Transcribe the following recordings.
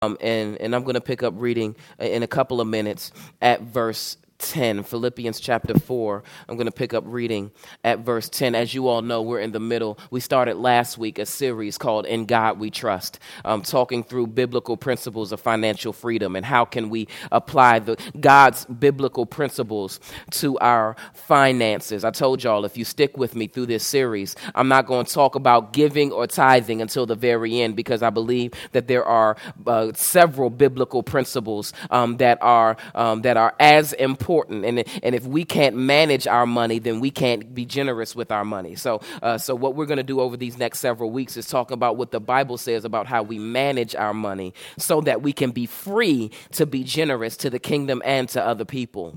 And I'm going to pick up reading in a couple of minutes at verse 10, Philippians chapter 4. I'm going to pick up reading at verse 10. As you all know, we're in the middle. We started last week a series called In God We Trust, talking through biblical principles of financial freedom and how can we apply God's biblical principles to our finances. I told y'all, if you stick with me through this series, I'm not going to talk about giving or tithing until the very end, because I believe that there are several biblical principles that are as important. And if we can't manage our money, then we can't be generous with our money. So what we're going to do over these next several weeks is talk about what the Bible says about how we manage our money so that we can be free to be generous to the kingdom and to other people.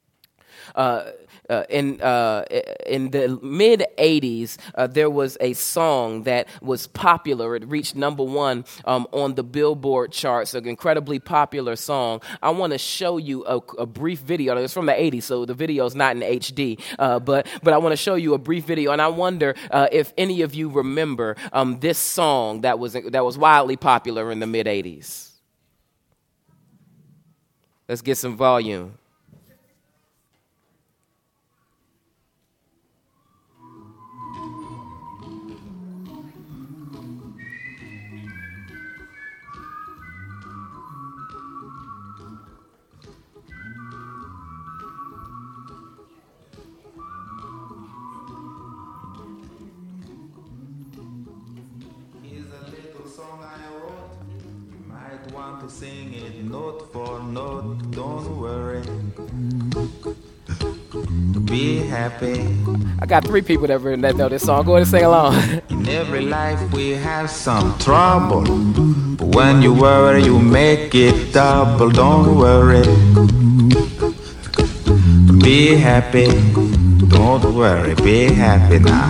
In the mid 80s, there was a song that was popular. It reached number one on the Billboard charts, an incredibly popular song. I want to show you a brief video. It's from the 80s, so the video is not in HD, but I want to show you a brief video, and I wonder if any of you remember this song that was wildly popular in the mid 80s. Let's get some volume. To sing it note for note, don't worry, be happy. I got 3 people that know this song. Go ahead and sing along. In every life we have some trouble, but when you worry you make it double. Don't worry, be happy. Don't worry, be happy now.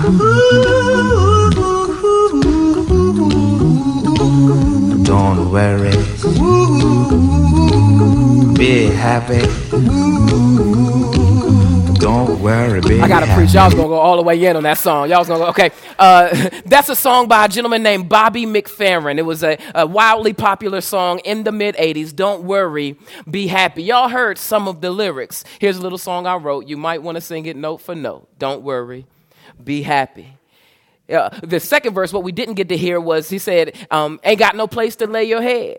Don't worry, be happy. Don't worry, be happy. I gotta preach. Y'all was gonna go all the way in on that song. Y'all was gonna go, okay. That's a song by a gentleman named Bobby McFerrin. It was a wildly popular song in the mid 80s. Don't worry, be happy. Y'all heard some of the lyrics. Here's a little song I wrote. You might want to sing it note for note. Don't worry, be happy. The second verse, what we didn't get to hear was he said, ain't got no place to lay your head.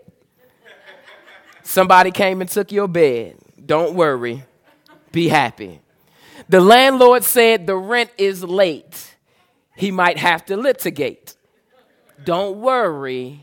Somebody came and took your bed. Don't worry, be happy. The landlord said the rent is late. He might have to litigate. Don't worry,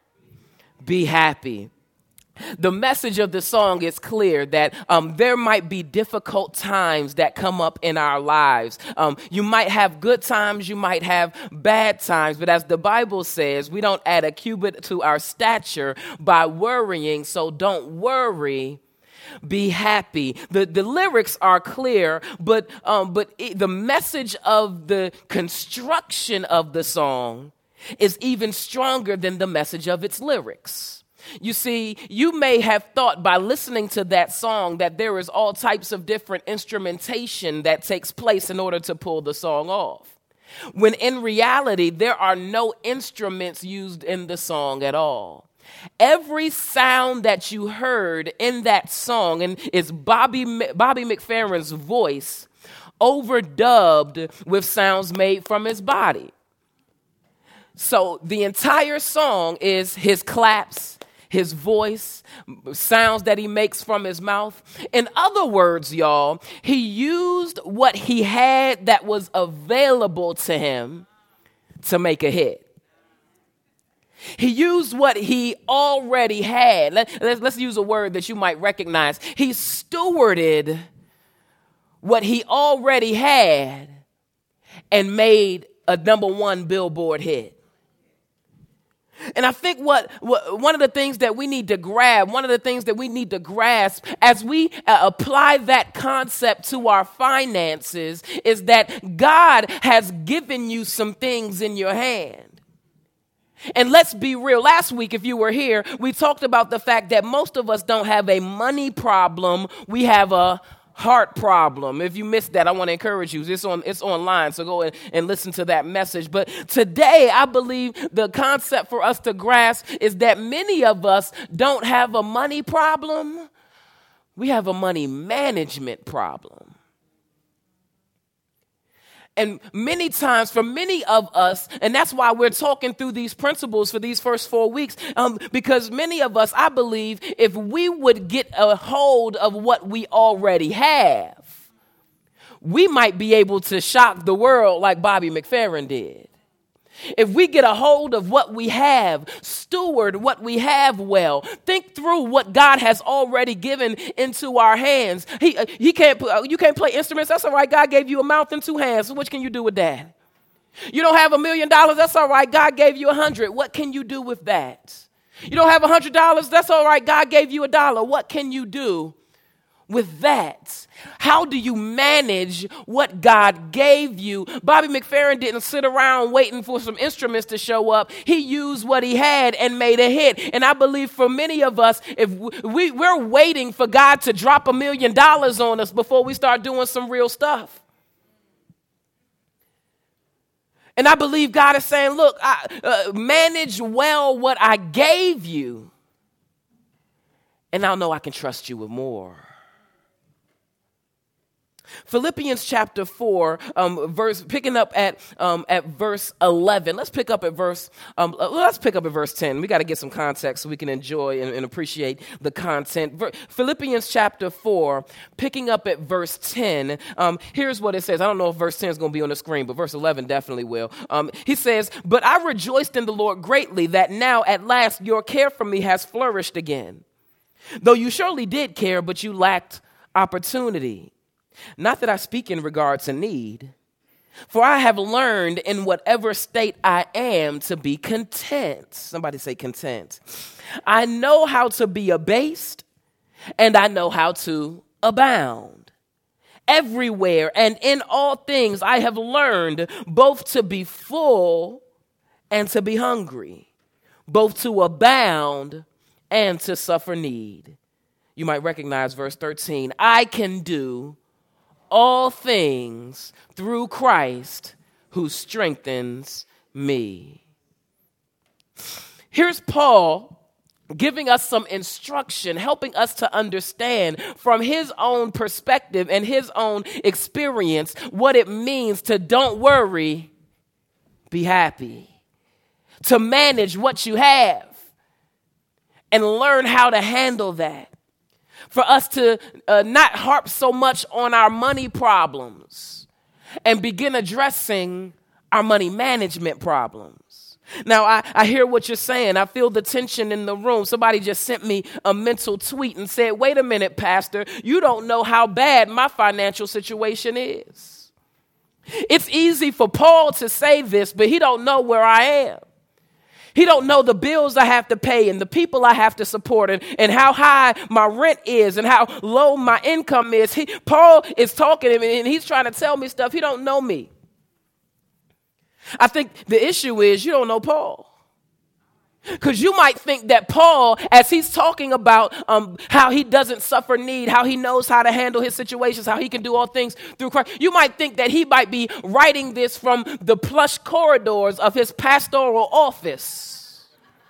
be happy. The message of the song is clear that there might be difficult times that come up in our lives. You might have good times, you might have bad times, but as the Bible says, we don't add a cubit to our stature by worrying, so don't worry, be happy. The lyrics are clear, but the message of the construction of the song is even stronger than the message of its lyrics. You see, you may have thought by listening to that song that there is all types of different instrumentation that takes place in order to pull the song off, when in reality, there are no instruments used in the song at all. Every sound that you heard in that song is Bobby McFerrin's voice overdubbed with sounds made from his body. So the entire song is his claps, his voice, sounds that he makes from his mouth. In other words, y'all, he used what he had that was available to him to make a hit. He used what he already had. Let's use a word that you might recognize. He stewarded what he already had and made a number 1 Billboard hit. And I think what one of the things that we need to grab, one of the things that we need to grasp as we apply that concept to our finances is that God has given you some things in your hand. And let's be real. Last week, if you were here, we talked about the fact that most of us don't have a money problem. We have a heart problem. If you missed that, I want to encourage you. It's online, so go and listen to that message. But today, I believe the concept for us to grasp is that many of us don't have a money problem. We have a money management problem. And many times for many of us, and that's why we're talking through these principles for these first 4 weeks, because many of us, I believe, if we would get a hold of what we already have, we might be able to shock the world like Bobby McFerrin did. If we get a hold of what we have, steward what we have well, think through what God has already given into our hands. You can't play instruments. That's all right. God gave you a mouth and 2 hands. So what can you do with that? You don't have $1 million. That's all right. God gave you 100. What can you do with that? You don't have $100. That's all right. God gave you $1. What can you do with that? How do you manage what God gave you? Bobby McFerrin didn't sit around waiting for some instruments to show up. He used what he had and made a hit. And I believe for many of us, if we're waiting for God to drop $1 million on us before we start doing some real stuff. And I believe God is saying, look, manage well what I gave you, and I'll know I can trust you with more. Philippians chapter 4, picking up at verse 11. Let's pick up at verse 10. We got to get some context so we can enjoy and appreciate the content. Philippians chapter 4, picking up at verse 10. Here's what it says. I don't know if verse 10 is going to be on the screen, but verse 11 definitely will. He says, "But I rejoiced in the Lord greatly that now at last your care for me has flourished again. Though you surely did care, but you lacked opportunity. Not that I speak in regard to need, for I have learned in whatever state I am to be content." Somebody say content. "I know how to be abased, and I know how to abound. Everywhere and in all things I have learned both to be full and to be hungry, both to abound and to suffer need." You might recognize verse 13. "I can do all things through Christ who strengthens me." Here's Paul giving us some instruction, helping us to understand from his own perspective and his own experience what it means to don't worry, be happy, to manage what you have and learn how to handle that. For us to not harp so much on our money problems and begin addressing our money management problems. Now, I hear what you're saying. I feel the tension in the room. Somebody just sent me a mental tweet and said, "Wait a minute, Pastor, you don't know how bad my financial situation is." It's easy for Paul to say this, but he don't know where I am. He don't know the bills I have to pay and the people I have to support and how high my rent is and how low my income is. Paul is talking to me and he's trying to tell me stuff. He don't know me. I think the issue is you don't know Paul. Because you might think that Paul, as he's talking about how he doesn't suffer need, how he knows how to handle his situations, how he can do all things through Christ, you might think that he might be writing this from the plush corridors of his pastoral office.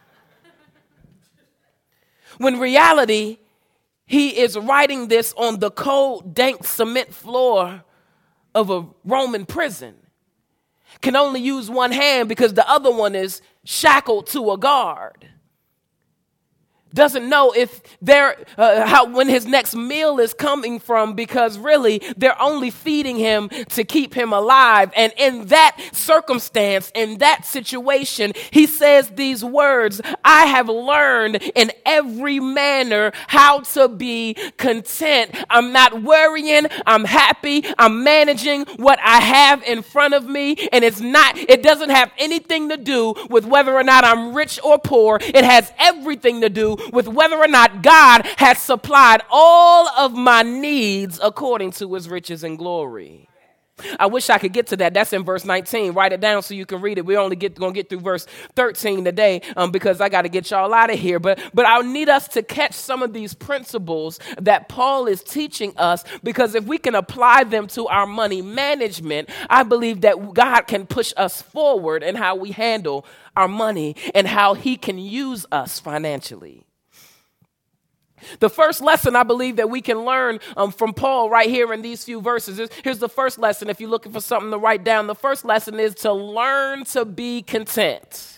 When in reality, he is writing this on the cold, dank cement floor of a Roman prison. Can only use one hand because the other one is shackled to a guard. Doesn't know if when his next meal is coming from, because really they're only feeding him to keep him alive. And in that circumstance, in that situation, he says these words, "I have learned in every manner how to be content." I'm not worrying. I'm happy. I'm managing what I have in front of me. And it doesn't have anything to do with whether or not I'm rich or poor. It has everything to do with whether or not God has supplied all of my needs according to his riches and glory. I wish I could get to that. That's in verse 19. Write it down so you can read it. We're only going to get through verse 13 today because I got to get y'all out of here. But I need us to catch some of these principles that Paul is teaching us, because if we can apply them to our money management, I believe that God can push us forward in how we handle our money and how he can use us financially. The first lesson I believe that we can learn from Paul right here in these few verses. Here's the first lesson. If you're looking for something to write down, the first lesson is to learn to be content.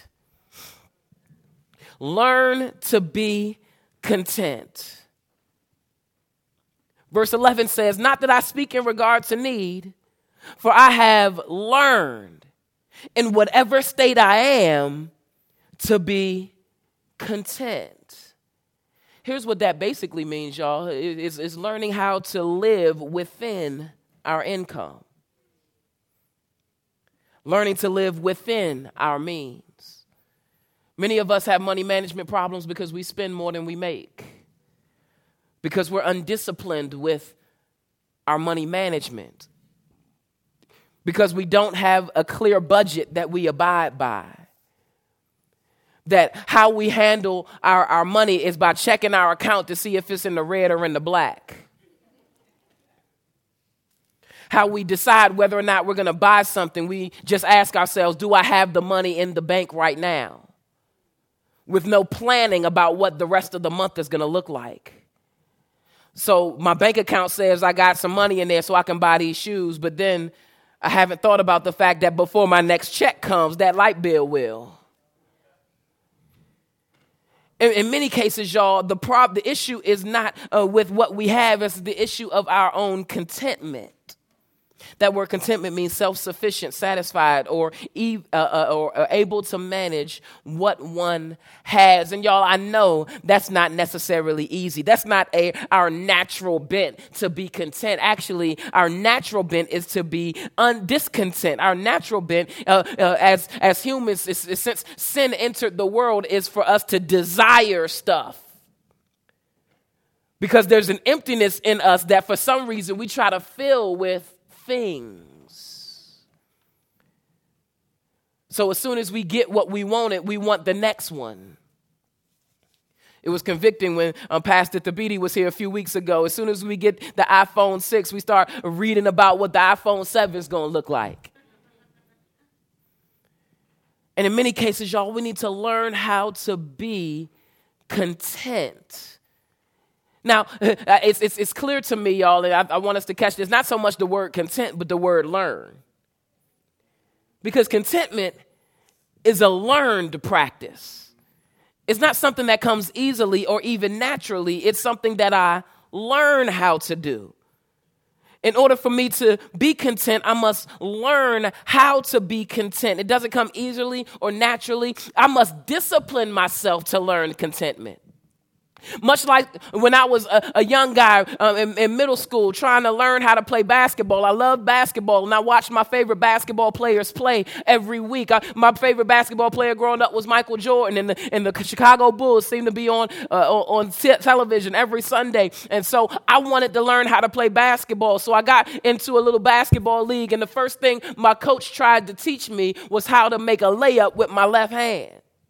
Learn to be content. Verse 11 says, not that I speak in regard to need, for I have learned in whatever state I am to be content. Here's what that basically means, y'all. It's learning how to live within our income. Learning to live within our means. Many of us have money management problems because we spend more than we make. Because we're undisciplined with our money management. Because we don't have a clear budget that we abide by. That how we handle our money is by checking our account to see if it's in the red or in the black. How we decide whether or not we're going to buy something, we just ask ourselves, do I have the money in the bank right now? With no planning about what the rest of the month is going to look like. So my bank account says I got some money in there so I can buy these shoes, but then I haven't thought about the fact that before my next check comes, that light bill will. In many cases, y'all, the issue is not with what we have. It's the issue of our own contentment. That word contentment means self-sufficient, satisfied, or able to manage what one has. And y'all, I know that's not necessarily easy. That's not our natural bent to be content. Actually, our natural bent is to be discontent. Our natural bent as humans, since sin entered the world, is for us to desire stuff. Because there's an emptiness in us that for some reason we try to fill with things. So as soon as we get what we wanted, we want the next one. It was convicting when Pastor Thabiti was here a few weeks ago. As soon as we get the iPhone 6, we start reading about what the iPhone 7 is going to look like. And in many cases, y'all, we need to learn how to be content. Now, it's clear to me, y'all, and I want us to catch this, not so much the word content, but the word learn. Because contentment is a learned practice. It's not something that comes easily or even naturally. It's something that I learn how to do. In order for me to be content, I must learn how to be content. It doesn't come easily or naturally. I must discipline myself to learn contentment. Much like when I was a young guy in middle school trying to learn how to play basketball. I loved basketball, and I watched my favorite basketball players play every week. My favorite basketball player growing up was Michael Jordan, and the Chicago Bulls seemed to be on television every Sunday. And so I wanted to learn how to play basketball. So I got into a little basketball league, and the first thing my coach tried to teach me was how to make a layup with my left hand.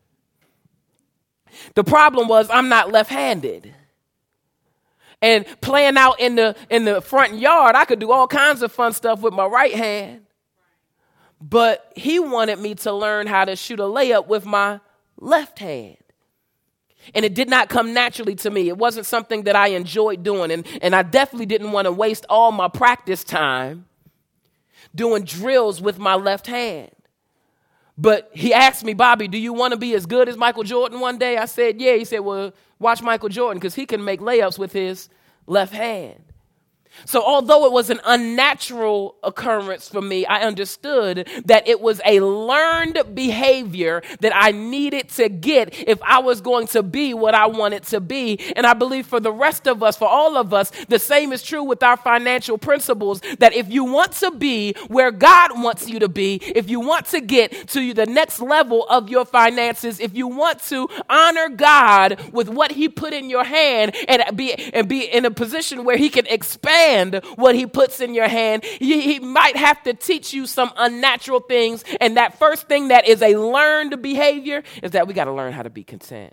The problem was I'm not left-handed. And playing out in the front yard, I could do all kinds of fun stuff with my right hand. But he wanted me to learn how to shoot a layup with my left hand. And it did not come naturally to me. It wasn't something that I enjoyed doing. And I definitely didn't want to waste all my practice time doing drills with my left hand. But he asked me, Bobby, do you want to be as good as Michael Jordan one day? I said, yeah. He said, well, watch Michael Jordan because he can make layups with his left hand. So although it was an unnatural occurrence for me, I understood that it was a learned behavior that I needed to get if I was going to be what I wanted to be. And I believe for the rest of us, for all of us, the same is true with our financial principles, that if you want to be where God wants you to be, if you want to get to the next level of your finances, if you want to honor God with what he put in your hand and be in a position where he can expand understand what he puts in your hand, he might have to teach you some unnatural things. And that first thing that is a learned behavior is that we got to learn how to be content.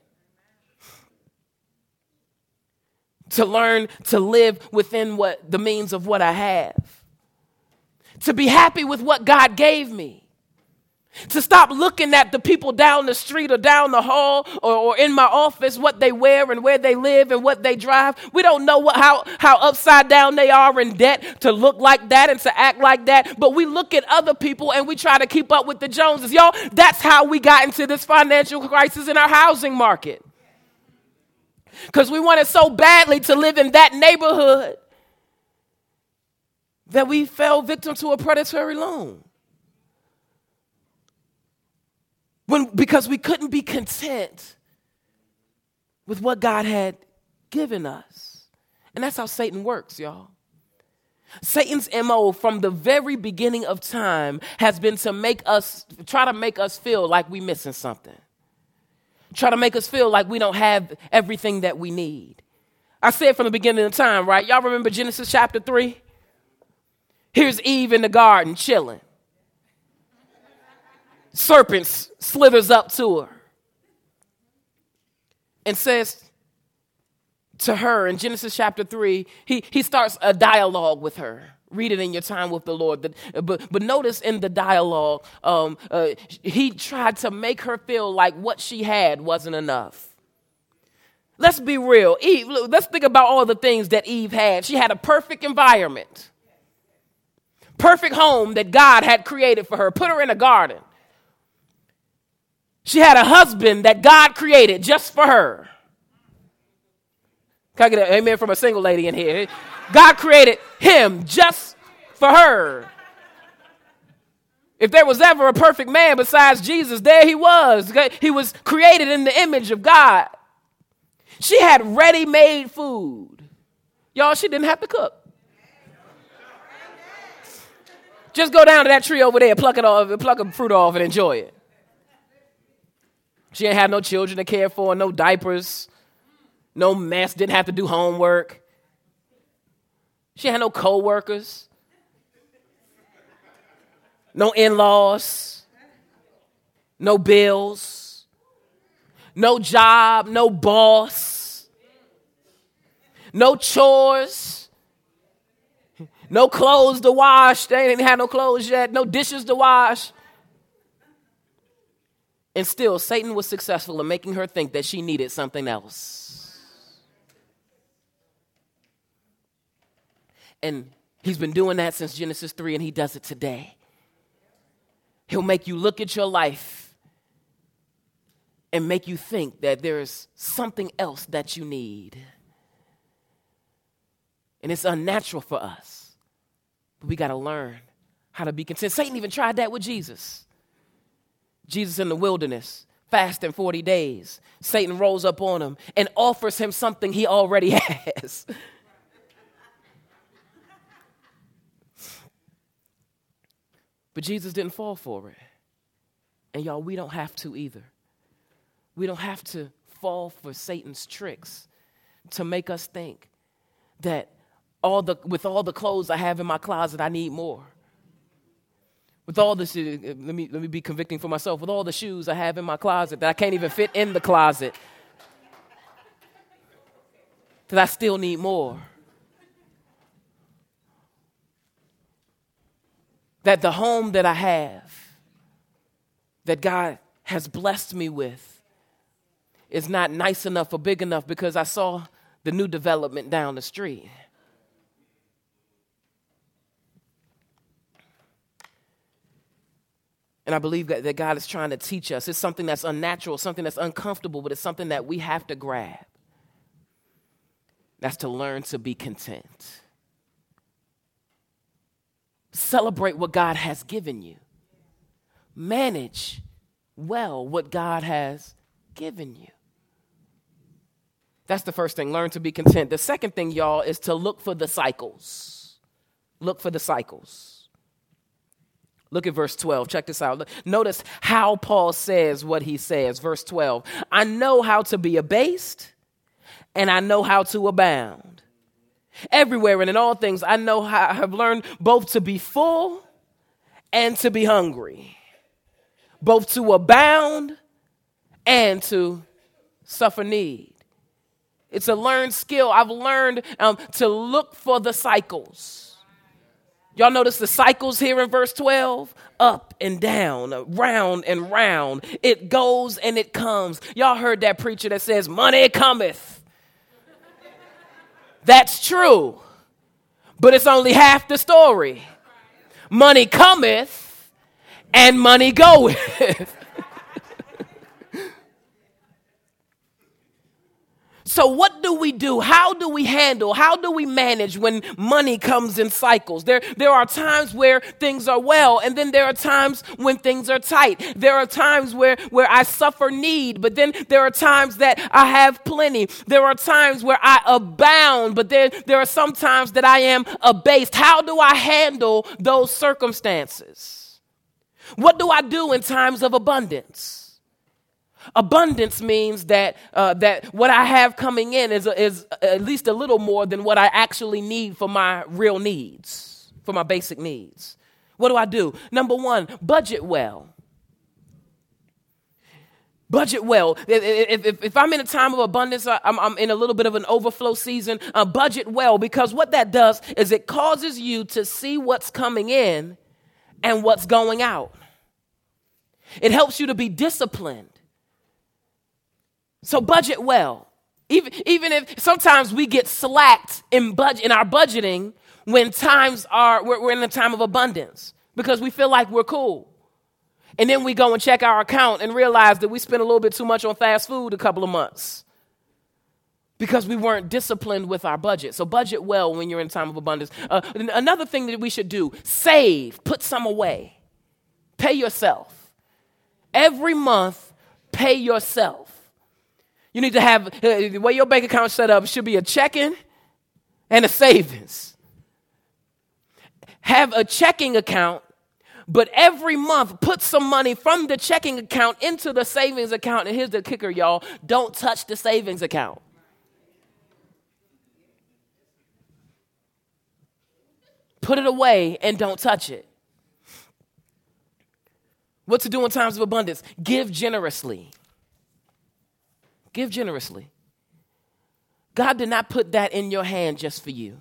To learn to live within what the means of what I have. To be happy with what God gave me. To stop looking at the people down the street or down the hall or in my office, what they wear and where they live and what they drive. We don't know how upside down they are in debt to look like that and to act like that. But we look at other people and we try to keep up with the Joneses. Y'all, that's how we got into this financial crisis in our housing market. Because we wanted so badly to live in that neighborhood that we fell victim to a predatory loan. Because we couldn't be content with what God had given us. And that's how Satan works, y'all. Satan's MO from the very beginning of time has been to try to make us feel like we're missing something. Try to make us feel like we don't have everything that we need. I said from the beginning of time, right? Y'all remember Genesis chapter 3? Here's Eve in the garden chilling. Serpent slithers up to her and says to her in Genesis chapter 3, he starts a dialogue with her. Read it in your time with the Lord. But notice in the dialogue, he tried to make her feel like what she had wasn't enough. Let's be real. Eve, let's think about all the things that Eve had. She had a perfect environment. Perfect home that God had created for her. Put her in a garden. She had a husband that God created just for her. Can I get an amen from a single lady in here? God created him just for her. If there was ever a perfect man besides Jesus, there he was. He was created in the image of God. She had ready-made food. Y'all, she didn't have to cook. Just go down to that tree over there, pluck a fruit off and enjoy it. She didn't have no children to care for, no diapers, no mess, didn't have to do homework. She had no co-workers, no in-laws, no bills, no job, no boss, no chores, no clothes to wash. They didn't have no clothes yet, no dishes to wash. And still, Satan was successful in making her think that she needed something else. And he's been doing that since Genesis 3, and he does it today. He'll make you look at your life and make you think that there is something else that you need. And it's unnatural for us. But we got to learn how to be content. Satan even tried that with Jesus. Jesus in the wilderness, fasting 40 days. Satan rolls up on him and offers him something he already has. But Jesus didn't fall for it. And y'all, we don't have to either. We don't have to fall for Satan's tricks to make us think that with all the clothes I have in my closet, I need more. With all this, let me be convicting for myself. With all the shoes I have in my closet that I can't even fit in the closet, that I still need more. That the home that I have, that God has blessed me with, is not nice enough or big enough because I saw the new development down the street. And I believe that God is trying to teach us. It's something that's unnatural, something that's uncomfortable, but it's something that we have to grab. That's to learn to be content. Celebrate what God has given you. Manage well what God has given you. That's the first thing. Learn to be content. The second thing, y'all, is to look for the cycles. Look for the cycles. Look at verse 12. Check this out. Notice how Paul says what he says. Verse 12. I know how to be abased, and I know how to abound. Everywhere and in all things, I know how I have learned both to be full and to be hungry, both to abound and to suffer need. It's a learned skill. I've learned to look for the cycles. Y'all notice the cycles here in verse 12? Up and down, round and round. It goes and it comes. Y'all heard that preacher that says, money cometh. That's true, but it's only half the story. Money cometh and money goeth. So what do we do? How do we handle? How do we manage when money comes in cycles? There are times where things are well, and then there are times when things are tight. There are times where I suffer need, but then there are times that I have plenty. There are times where I abound, but there are some times that I am abased. How do I handle those circumstances? What do I do in times of abundance? Abundance means that what I have coming in is at least a little more than what I actually need for my real needs, for my basic needs. What do? Number one, budget well. Budget well. If I'm in a time of abundance, I'm in a little bit of an overflow season, budget well, because what that does is it causes you to see what's coming in and what's going out. It helps you to be disciplined. So budget well. Even if sometimes we get slacked in our budgeting when we're in a time of abundance because we feel like we're cool. And then we go and check our account and realize that we spent a little bit too much on fast food a couple of months because we weren't disciplined with our budget. So budget well when you're in a time of abundance. Another thing that we should do, save, put some away. Pay yourself. Every month, pay yourself. You need to have, the way your bank account is set up, should be a checking and a savings. Have a checking account, but every month put some money from the checking account into the savings account. And here's the kicker, y'all. Don't touch the savings account. Put it away and don't touch it. What to do in times of abundance? Give generously. Give generously. God did not put that in your hand just for you.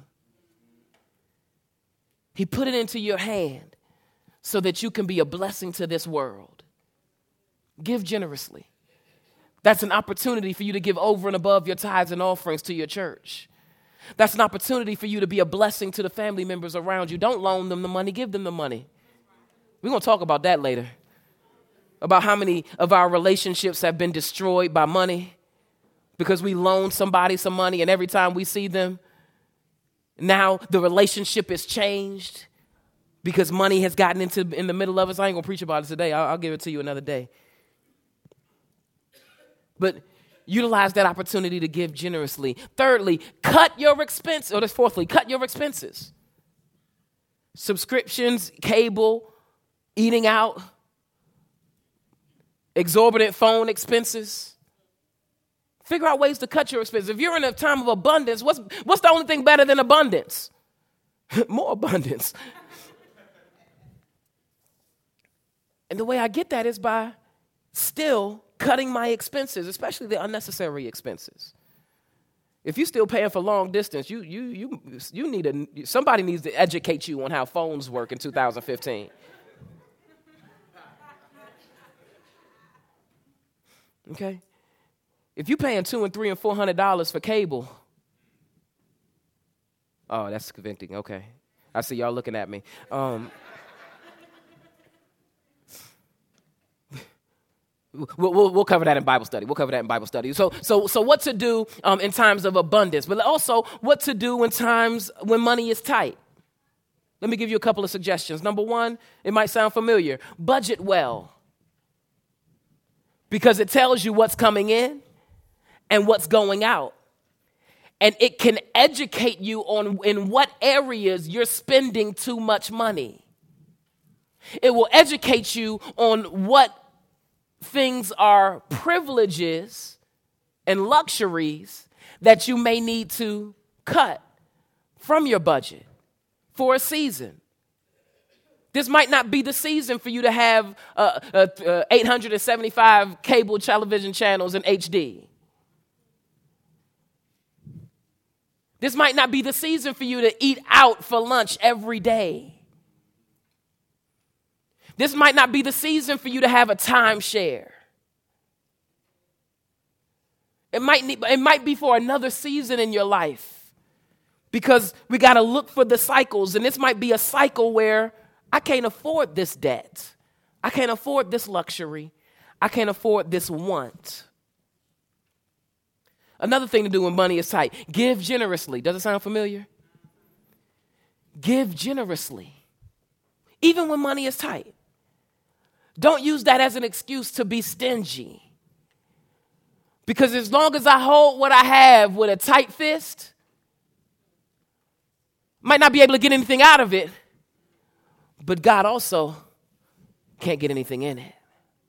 He put it into your hand so that you can be a blessing to this world. Give generously. That's an opportunity for you to give over and above your tithes and offerings to your church. That's an opportunity for you to be a blessing to the family members around you. Don't loan them the money, give them the money. We're going to talk about that later. About how many of our relationships have been destroyed by money. Because we loaned somebody some money, and every time we see them, now the relationship is changed because money has gotten in the middle of us. I ain't going to preach about it today. I'll give it to you another day. But utilize that opportunity to give generously. Thirdly, cut your expenses. Fourthly, cut your expenses. Subscriptions, cable, eating out, exorbitant phone expenses. Figure out ways to cut your expenses. If you're in a time of abundance, what's the only thing better than abundance? More abundance. And the way I get that is by still cutting my expenses, especially the unnecessary expenses. If you're still paying for long distance, somebody needs to educate you on how phones work in 2015. Okay? If you're paying $200 and $300 and $400 for cable, oh, that's convicting. Okay, I see y'all looking at me. We'll cover that in Bible study. So what to do in times of abundance, but also what to do in times when money is tight. Let me give you a couple of suggestions. Number one, it might sound familiar. Budget well, because it tells you what's coming in and what's going out. And it can educate you on in what areas you're spending too much money. It will educate you on what things are privileges and luxuries that you may need to cut from your budget for a season. This might not be the season for you to have 875 cable television channels in HD. This might not be the season for you to eat out for lunch every day. This might not be the season for you to have a timeshare. It might be for another season in your life, because we got to look for the cycles. And this might be a cycle where I can't afford this debt. I can't afford this luxury. I can't afford this want. Another thing to do when money is tight, give generously. Does it sound familiar? Give generously, even when money is tight. Don't use that as an excuse to be stingy. Because as long as I hold what I have with a tight fist, might not be able to get anything out of it, but God also can't get anything in it.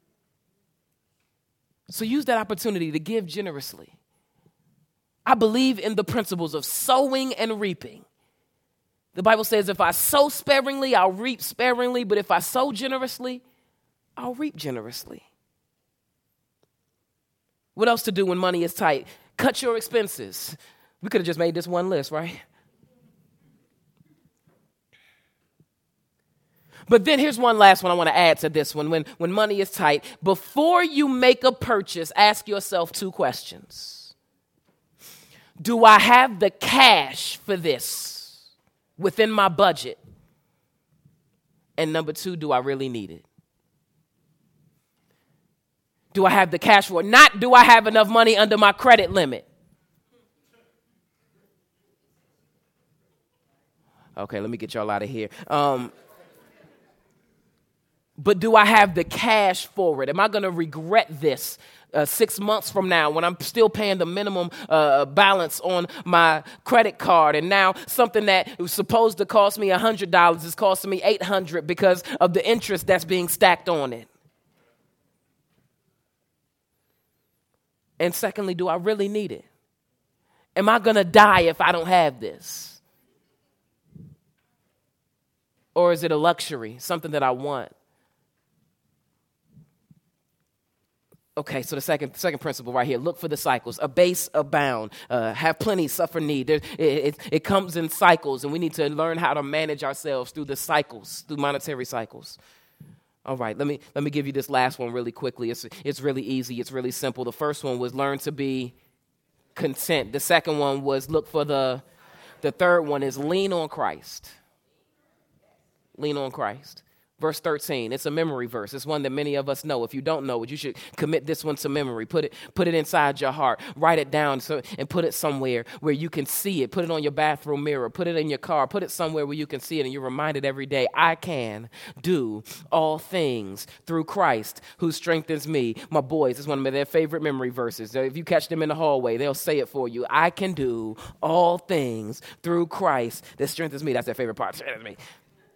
So use that opportunity to give generously. I believe in the principles of sowing and reaping. The Bible says if I sow sparingly, I'll reap sparingly. But if I sow generously, I'll reap generously. What else to do when money is tight? Cut your expenses. We could have just made this one list, right? But then here's one last one I want to add to this one. When money is tight, before you make a purchase, ask yourself two questions. Do I have the cash for this within my budget? And number two, do I really need it? Do I have the cash for it? Not do I have enough money under my credit limit? Okay, let me get y'all out of here. But do I have the cash for it? Am I going to regret this 6 months from now when I'm still paying the minimum balance on my credit card, and now something that was supposed to cost me $100 is costing me $800 because of the interest that's being stacked on it? And secondly, do I really need it? Am I going to die if I don't have this? Or is it a luxury, something that I want? Okay, so the second principle right here, look for the cycles. Abase, abound, have plenty, suffer need. It comes in cycles, and we need to learn how to manage ourselves through the cycles, through monetary cycles. All right, let me give you this last one really quickly. It's really easy. It's really simple. The first one was learn to be content. The second one was look for the third one is lean on Christ. Lean on Christ. Verse 13, it's a memory verse. It's one that many of us know. If you don't know it, you should commit this one to memory. Put it inside your heart. Write it down and put it somewhere where you can see it. Put it on your bathroom mirror. Put it in your car. Put it somewhere where you can see it, and you're reminded every day, I can do all things through Christ who strengthens me. My boys, it's one of their favorite memory verses. If you catch them in the hallway, they'll say it for you. I can do all things through Christ that strengthens me. That's their favorite part. Strengthens me.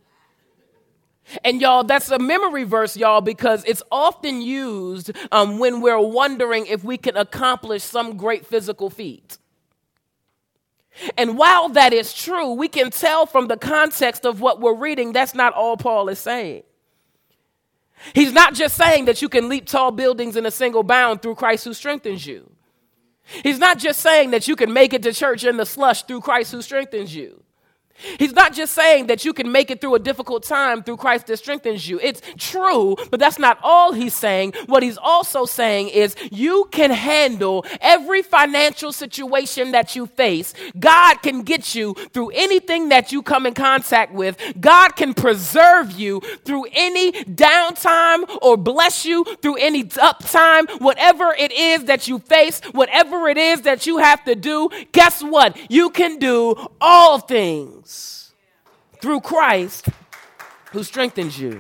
And y'all, that's a memory verse, y'all, because it's often used when we're wondering if we can accomplish some great physical feat. And while that is true, we can tell from the context of what we're reading, that's not all Paul is saying. He's not just saying that you can leap tall buildings in a single bound through Christ who strengthens you. He's not just saying that you can make it to church in the slush through Christ who strengthens you. He's not just saying that you can make it through a difficult time through Christ that strengthens you. It's true, but that's not all he's saying. What he's also saying is you can handle every financial situation that you face. God can get you through anything that you come in contact with. God can preserve you through any downtime or bless you through any uptime. Whatever it is that you face, whatever it is that you have to do, guess what? You can do all things through Christ who strengthens you.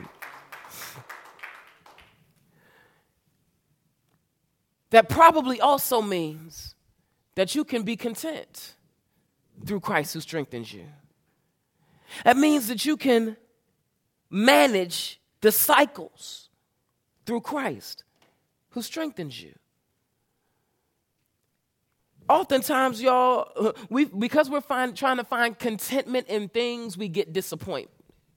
That probably also means that you can be content through Christ who strengthens you. That means that you can manage the cycles through Christ who strengthens you. Oftentimes, y'all, because we're trying to find contentment in things, we get disappointed.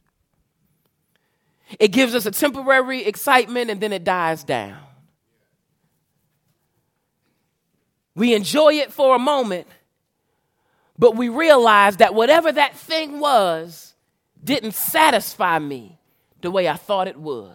It gives us a temporary excitement and then it dies down. We enjoy it for a moment, but we realize that whatever that thing was didn't satisfy me the way I thought it would.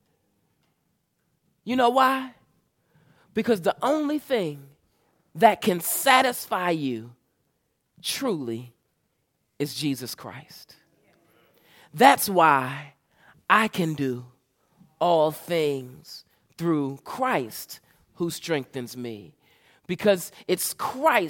You know why? Because the only thing that can satisfy you truly is Jesus Christ. That's why I can do all things through Christ who strengthens me. Because it's Christ